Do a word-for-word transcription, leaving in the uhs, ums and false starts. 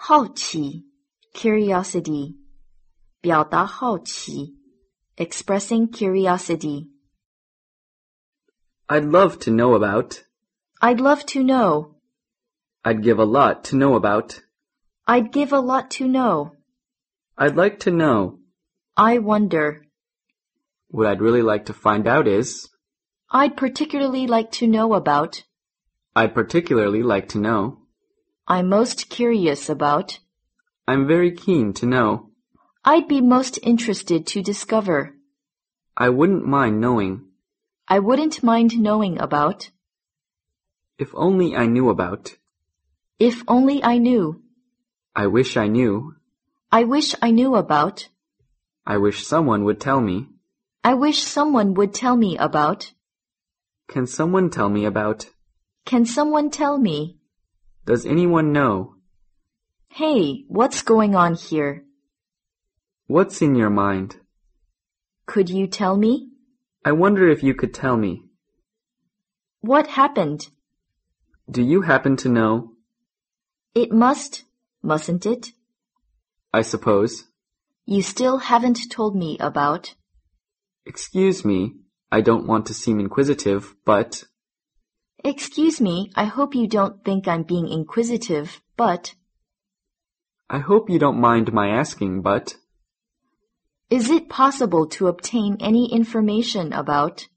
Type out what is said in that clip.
好奇 curiosity 表达好奇 expressing curiosity. I'd love to know about. I'd love to know. I'd give a lot to know about. I'd give a lot to know. I'd like to know. I wonder. What I'd really like to find out is. I'd particularly like to know about. I'd particularly like to know. I'm most curious about. I'm very keen to know. I'd be most interested to discover. I wouldn't mind knowing. I wouldn't mind knowing about. If only I knew about. If only I knew. I wish I knew. I wish I knew about. I wish someone would tell me. I wish someone would tell me about. Can someone tell me about? Can someone tell me? Does anyone know? Hey, what's going on here? What's in your mind? Could you tell me? I wonder if you could tell me. What happened? Do you happen to know? It must, mustn't it? I suppose. You still haven't told me about. Excuse me, I don't want to seem inquisitive, but... Excuse me, I hope you don't think I'm being inquisitive, but... I hope you don't mind my asking, but... Is it possible to obtain any information about...